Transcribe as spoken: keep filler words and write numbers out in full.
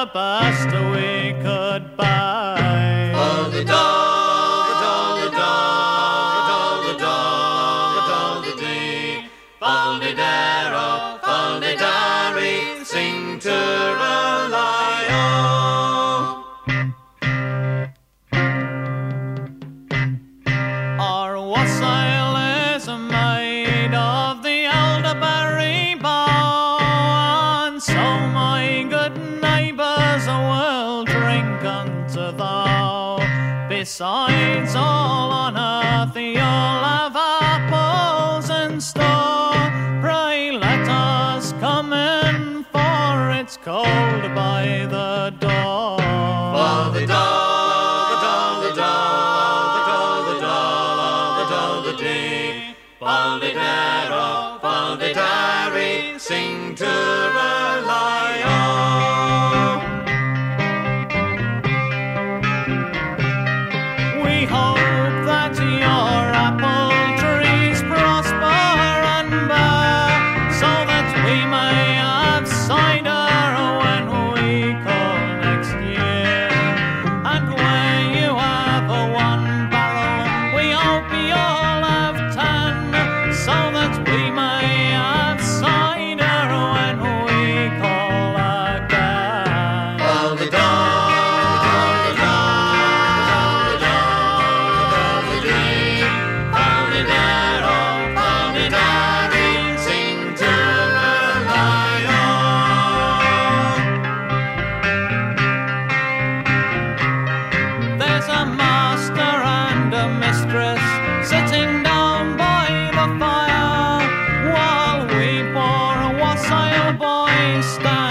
the best we could buy. Oh, the doll, the doll, the doll, the doll, the doll, the doll, the dee. Fal-de-dare-o, fal-de-dare, sing ter-a-lie-o. Our wassail is made of the elderberry bough, and so my good neighbours will drink unto thou. Besides all on earth you'll have apples in store. Pray let us come in, for it's cold by the door. Fal-de-doll, the doll, the doll, the doll, the doll, the doll, the dee. Fal-de-dare-o, fal-de-dare, sing ter-a-lie-o. We hope that your apple trees prosper and bear, so that we may have cider when we call next year. And where you have a one barrel, we hope you'll have ten, so that we may have cider when we call again. Fal-de-doll, the doll, the doll, the dee. Fal-de-dare-o, fal-de-dare, sing ter-a-lie-o. There's a master and a mistress sitting down by the fire, while we poor wassail boys stand